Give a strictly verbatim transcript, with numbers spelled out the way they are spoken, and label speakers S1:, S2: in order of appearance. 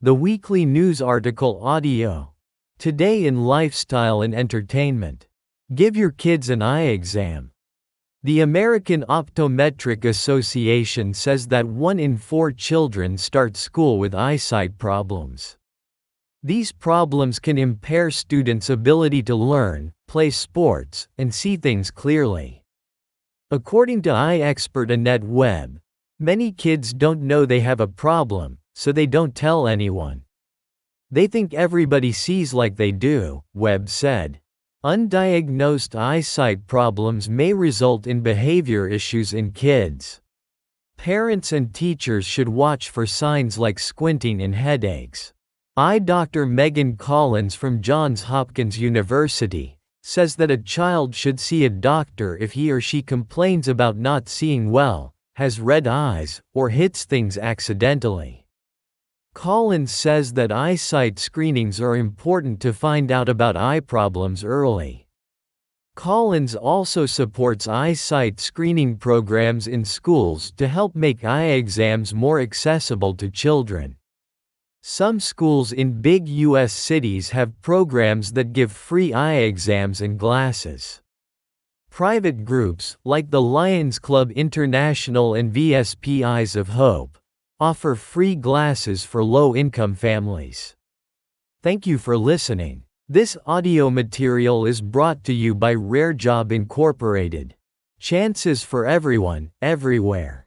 S1: The weekly news article audio. Today in lifestyle and entertainment. Give your kids an eye exam. The American Optometric Association says that one in four children start school with eyesight problems. These problems can impair students' ability to learn, play sports, and see things clearly. According to eye expert Annette Webb, many kids don't know they have a problem, so they don't tell anyone. They think everybody sees like they do, Webb said. Undiagnosed eyesight problems may result in behavior issues in kids. Parents and teachers should watch for signs like squinting and headaches. Eye doctor Megan Collins from Johns Hopkins University says that a child should see a doctor if he or she complains about not seeing well, has red eyes, or hits things accidentally. Collins says that eyesight screenings are important to find out about eye problems early. Collins also supports eyesight screening programs in schools to help make eye exams more accessible to children. Some schools in big U S cities have programs that give free eye exams and glasses. Private groups, like the Lions Club International and V S P Eyes of Hope, offer free glasses for low-income families. Thank you for listening. This audio material is brought to you by Rare Job Incorporated. Chances for everyone, everywhere.